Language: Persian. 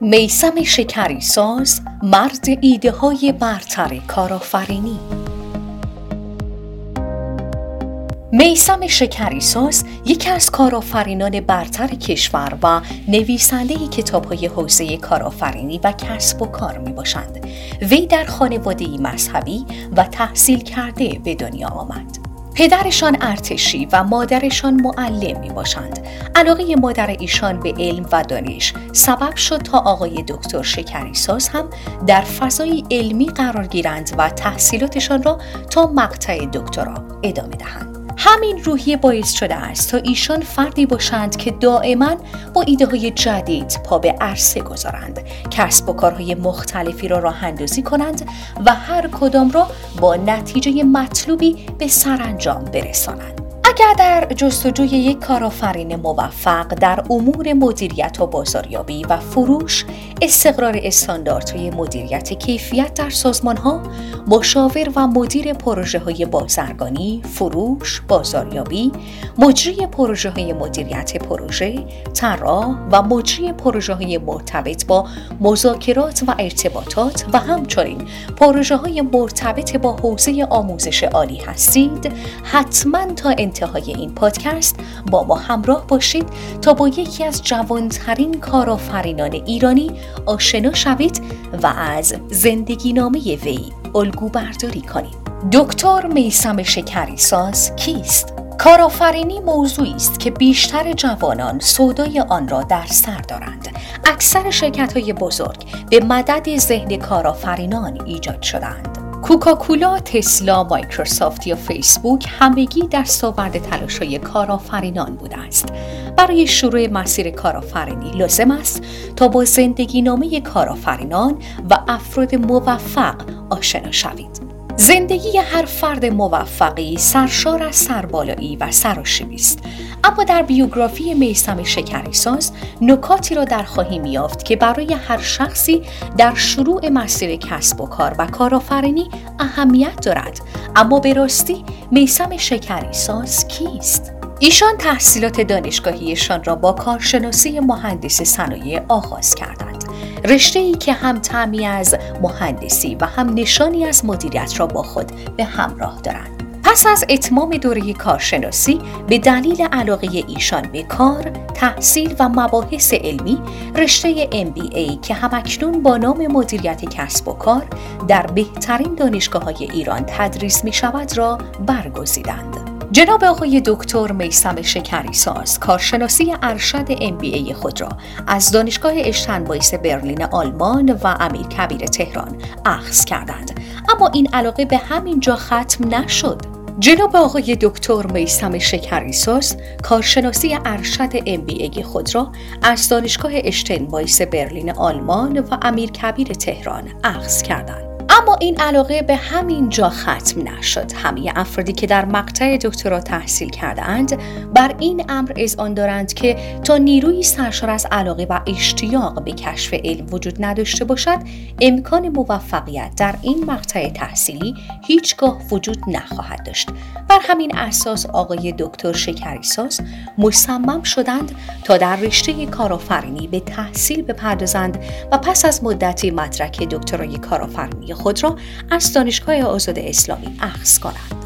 میثم شکری‌ساز، مرد ایده‌های برتر کارآفرینی. میثم شکری‌ساز یکی از کارآفرینان برتر کشور و نویسنده کتاب‌های حوزه کارآفرینی و کسب و کار می‌باشند. وی در خانواده‌ای مذهبی و تحصیل کرده به دنیا آمد. پدرشان ارتشی و مادرشان معلم می باشند. علاقه مادر ایشان به علم و دانش سبب شد تا آقای دکتر شکری‌ساز هم در فضای علمی قرار گیرند و تحصیلاتشان را تا مقطع دکترا ادامه دهند. همین روحیه باعث شده است تا ایشان فردی باشند که دائما با ایده‌های جدید پا به عرصه گذارند، کسب و کارهای مختلفی را راه اندازی کنند و هر کدام را با نتیجه مطلوبی به سرانجام برسانند. اگر در جستجوی یک کارآفرین موفق در امور مدیریت و بازاریابی و فروش، استقرار استانداردهای مدیریت کیفیت در سازمان‌ها، مشاور و مدیر پروژه‌های بازرگانی، فروش، بازاریابی، مجری پروژه‌های مدیریت پروژه، طراح و مجری پروژه‌های مرتبط با مذاکرات و ارتباطات و همچنین پروژه‌های مرتبط با حوزه آموزش عالی هستید، حتماً تا انتهای این پادکست با ما همراه باشید تا با یکی از جوانترین کارآفرینان ایرانی آشنا شوید و از زندگی نامه وی الگو برداری کنید. دکتر میثم شکری‌ساز کیست؟ کارآفرینی موضوعی است که بیشتر جوانان سودای آن را در سر دارند. اکثر شرکت‌های بزرگ به مدد ذهن کارآفرینان ایجاد شدند. کوکاکولا، تسلا، مایکروسافت یا فیسبوک همگی دستاورد تلاش‌های کارآفرینان بوده است. برای شروع مسیر کارآفرینی لازم است تا با زندگی نامه کارآفرینان و افراد موفق آشنا شوید. زندگی هر فرد موفقی سرشار از سربالایی و سراشیبی است، اما در بیوگرافی میثم شکری‌ساز نکاتی را در خواهیم یافت که برای هر شخصی در شروع مسیر کسب و کار و کارآفرینی اهمیت دارد. اما به راستی میثم شکری‌ساز کیست؟ ایشان تحصیلات دانشگاهیشان را با کارشناسی مهندس صنایع آغاز کردند، رشته‌ای که هم طعمی از مهندسی و هم نشانی از مدیریت را با خود به همراه دارند. پس از اتمام دوره کارشناسی به دلیل علاقه ایشان به کار، تحصیل و مباحث علمی، رشته MBA که همکنون با نام مدیریت کسب و کار در بهترین دانشگاه‌های ایران تدریس می‌شود را برگزیدند. جناب آقای دکتر میثم شکری‌ساز کارشناسی ارشد MBA خود را از دانشگاه اشتنبایس برلین آلمان و امیرکبیر تهران اخذ کردند، اما این علاقه به همین جا ختم نشد. جناب آقای دکتر میثم شکری‌ساز کارشناسی ارشد MBA خود را از دانشگاه اشتنبایس برلین آلمان و امیرکبیر تهران اخذ کردند. اما این علاقه به همین جا ختم نشد. همه افرادی که در مقطع دکترا تحصیل کرده‌اند بر این امر اذعان دارند که تا نیروی سرشار از علاقه و اشتیاق به کشف علم وجود نداشته باشد، امکان موفقیت در این مقطع تحصیلی هیچگاه وجود نخواهد داشت. بر همین اساس آقای دکتر شکری‌ساز مصمم شدند تا در رشته کارآفرینی به تحصیل بپردازند و پس از مدتی مدرک دکترای کارآفرینی خود را از دانشگاه آزاد اسلامی اخذ کنند.